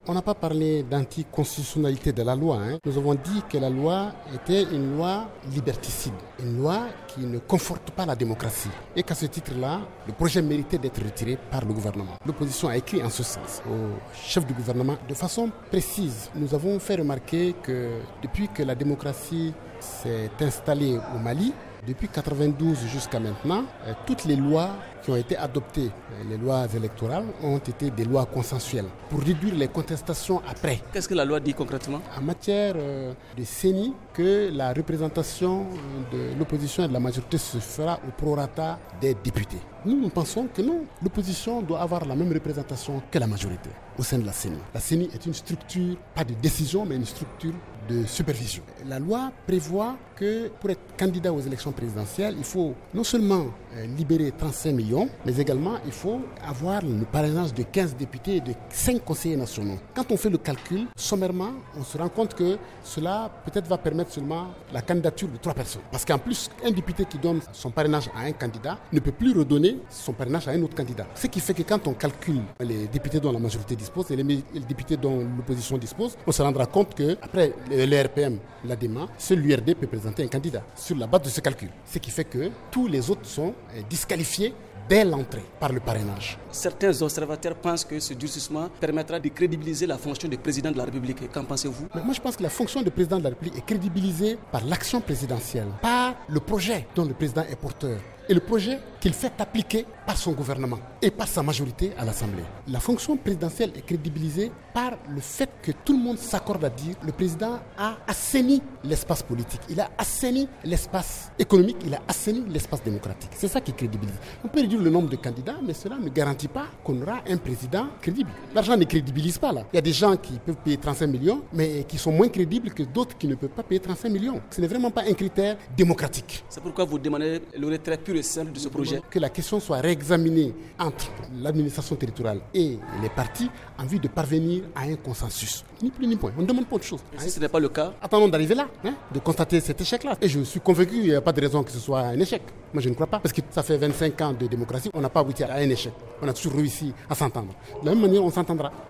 On n'a pas parlé d'anticonstitutionnalité de la loi. Nous avons dit que la loi était une loi liberticide, une loi qui ne conforte pas la démocratie. Et qu'à ce titre-là, le projet méritait d'être retiré par le gouvernement. L'opposition a écrit en ce sens au chef du gouvernement. De façon précise, nous avons fait remarquer que depuis que la démocratie s'est installée au Mali, depuis 1992 jusqu'à maintenant, toutes les lois qui ont été adoptées, les lois électorales, ont été des lois consensuelles pour réduire les contestations après. Qu'est-ce que la loi dit concrètement ? En matière de CENI, que la représentation de l'opposition et de la majorité se fera au prorata des députés. Nous pensons que non, l'opposition doit avoir la même représentation que la majorité au sein de la CENI. La CENI est une structure, pas de décision, mais une structure de supervision. La loi prévoit que pour être candidat aux élections présidentielles, il faut non seulement libérer 35 millions, mais également il faut avoir le parrainage de 15 députés et de 5 conseillers nationaux. Quand on fait le calcul, sommairement, on se rend compte que cela peut-être va permettre seulement la candidature de 3 personnes. Parce qu'en plus, un député qui donne son parrainage à un candidat ne peut plus redonner son parrainage à un autre candidat. Ce qui fait que quand on calcule les députés dont la majorité dispose et les députés dont l'opposition dispose, on se rendra compte qu'après le RPM, l'ADEMA, seul l'URD peut présenter un candidat sur la base de ce calcul. Ce qui fait que tous les autres sont disqualifiés dès l'entrée par le parrainage. Certains observateurs pensent que ce durcissement permettra de crédibiliser la fonction de président de la République. Qu'en pensez-vous ? Mais moi, je pense que la fonction de président de la République est crédibilisée par l'action présidentielle, par le projet dont le président est porteur et le projet qu'il fait appliquer par son gouvernement et par sa majorité à l'Assemblée. La fonction présidentielle est crédibilisée par le fait que tout le monde s'accorde à dire que le président a assaini l'espace politique, il a assaini l'espace économique, il a assaini l'espace démocratique. C'est ça qui crédibilise. On peut réduire le nombre de candidats, mais cela ne garantit pas qu'on aura un président crédible. L'argent ne crédibilise pas là. Il y a des gens qui peuvent payer 35 millions, mais qui sont moins crédibles que d'autres qui ne peuvent pas payer 35 millions. Ce n'est vraiment pas un critère démocratique. C'est pourquoi vous demandez le retrait pur et simple de ce projet. Que la question soit réexaminée entre l'administration territoriale et les partis en vue de parvenir à un consensus. Ni plus ni moins. On ne demande pas autre chose. Et si ce n'est pas le cas, attendons d'arriver là, de constater cet échec-là. Et je suis convaincu qu'il n'y a pas de raison que ce soit un échec. Moi, je ne crois pas. Parce que ça fait 25 ans de démocratie, on n'a pas abouti à un échec. On a toujours réussi à s'entendre. De la même manière, on s'entendra.